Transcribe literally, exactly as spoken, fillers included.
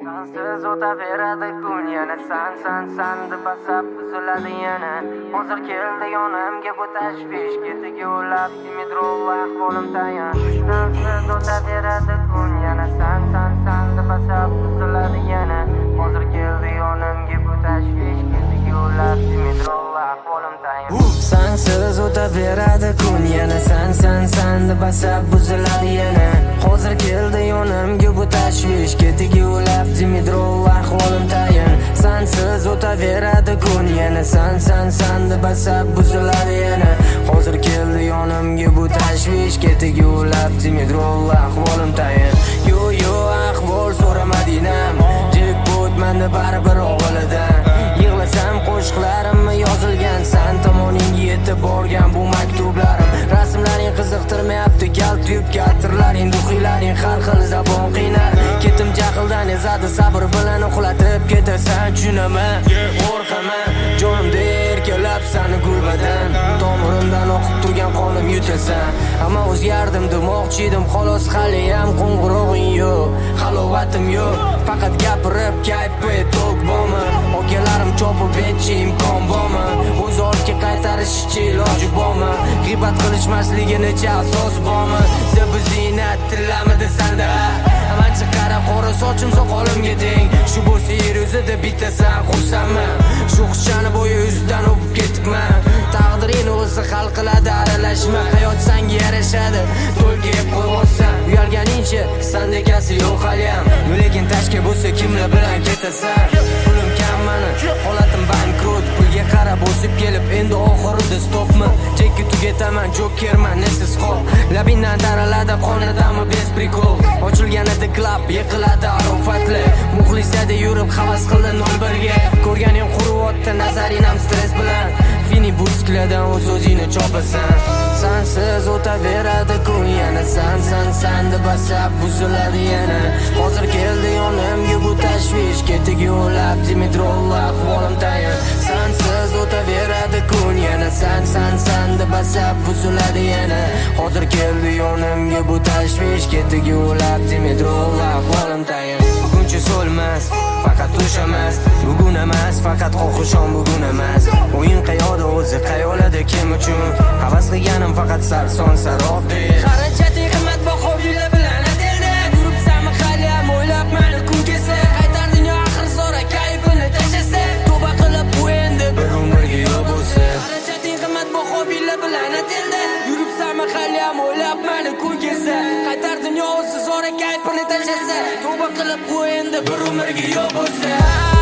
Sensiz o'taveradi kun yana san san san deb asab buziladi yana. Hozir keldi yonimga bu tashvish, ketiga ulab Dimitrov ahvolim tayan. Sensiz o'taveradi kun yana san san san deb asab buziladi yana. Hozir keldi yonimga bu tashvish, ketiga ulab Dimitrov ahvolim tayan. Sensiz o'taveradi kun yana san san san deb asab buziladi yana. Hozir keldi yonimga bu tashvish, ketiga ulab Dimitrov ahvolim tayin. Sensiz o'taveradi kun yana san san san deb asab buziladi yana. Hozir keldi yonimga bu tashvish, ketiga ulab Dimitrov ahvolim tayin. Yo yo ahvol so'ramadinam, jackpot menda baribir o'g'lidan. Yig'lasam qo'shiqlarimni yozilgan, san tomoningga yetib borgan bu maktublarim. Rasmlaring qiziqtirmayapti, kalt yubka atirlaring, duxiylaring har xil zabon qiynar. Ketim jahildan ezadi, sabr bilan uxlatib ketasan, tushunaman, qo'rqaman, jonimda erkalab sani gulbadan. Tomirimdan oqib turgan qonim yutasan. Ammo o'zgardim demoqchi edim, xolos hali ham qo'ng'irog'ing yo'q, halovatim yo'q. Faqat gapirib kayfi to'q bormi? Okalarim chopib etchi imkon bormi? O'z ortga qaytarishchi iloji bormi? G'ibat qilishmasligicha asos bormi? Zebi ziynat tillamidi sanda? Amanchi qara qora sochim soqolimga teng. Shu bo'lsa yer yuzida bittasan xursandman. Shu xushchani bo'yi yuzidan o'pib ketibman. Taqdiring o'zi hal qiladi, aralashma. Hayot senga yarashadi, to'lgib qo'ysan. Uyalganingcha sandekasi yo'q haliyam. Lekin tashka bo'lsa kimlar bilan ketasan? Pulim kam mani, holatim bankrot. Pulga qarab o'sib kelib, endi oxirida stopmi? Chekki tugetaman, jokerman, nesiz qol. Labindan taraladi qonidami bez prikol. Ochilganida klub yiqiladi arofatli. Muxlisada yurib havas qildi non birga. Ko'rganing quriyotdi nazaring ham stress bilan. Fini butskilardan o'z o'zingni chopasan. Sensiz o'taveradi kun yana san san san deb asab buziladi yana. Hozir keldi yonimga bu tashvish, ketiga ulab Dimitrov ahvolim tayin. Sensiz o'taveradi kun yana san san san deb asab buziladi yana. Hozir keldi yonimga bu tashvish, ketiga ulab Dimitrov ahvolim tayin. Buguncha so'lmas, faqat o'shamas. Bugun emas, faqat xohishim bugun emas. O'yin qayoqda o'zi, qayoqlarda kim uchun? Havas qilganim faqat sarson sarobdi. Xarajating qimmatbaho yillar bilan atildi. Yuribsanmi hali ham o'ylab meni kun kelsa, qaytar dunyo axir so'ra kayfini tashlasa. Tavba qilib bu endi bir umrga yo'q bo'lsa. Xarajating qimmatbaho yillar bilan atildi. Yuribsanmi hali ham o'ylab meni kun kelsa, qaytar dunyo o'zi so'ra kayfini tashlasa. Tavba qilib bu endi bir umrga yo'q bo'lsa.